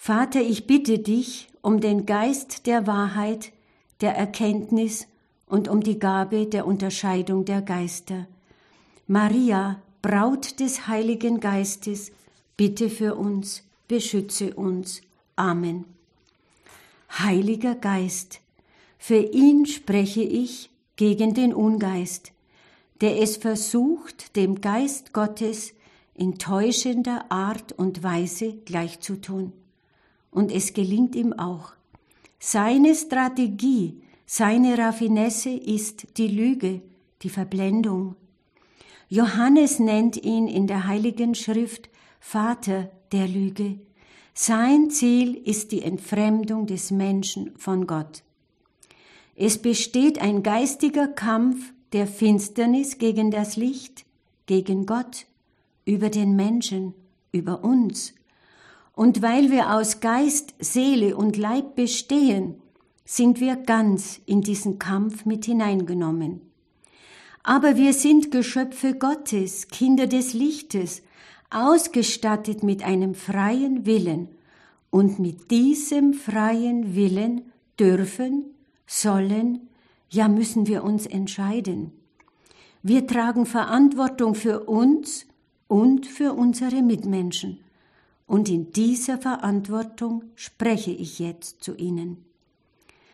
Vater, ich bitte dich um den Geist der Wahrheit, der Erkenntnis und um die Gabe der Unterscheidung der Geister. Maria, Braut des Heiligen Geistes, bitte für uns, beschütze uns. Amen. Heiliger Geist, für ihn spreche ich gegen den Ungeist, der es versucht, dem Geist Gottes in täuschender Art und Weise gleichzutun. Und es gelingt ihm auch. Seine Strategie, seine Raffinesse ist die Lüge, die Verblendung. Johannes nennt ihn in der Heiligen Schrift Vater der Lüge. Sein Ziel ist die Entfremdung des Menschen von Gott. Es besteht ein geistiger Kampf der Finsternis gegen das Licht, gegen Gott, über den Menschen, über uns. Und weil wir aus Geist, Seele und Leib bestehen, sind wir ganz in diesen Kampf mit hineingenommen. Aber wir sind Geschöpfe Gottes, Kinder des Lichtes, ausgestattet mit einem freien Willen. Und mit diesem freien Willen dürfen, sollen, ja müssen wir uns entscheiden. Wir tragen Verantwortung für uns und für unsere Mitmenschen. Und in dieser Verantwortung spreche ich jetzt zu Ihnen.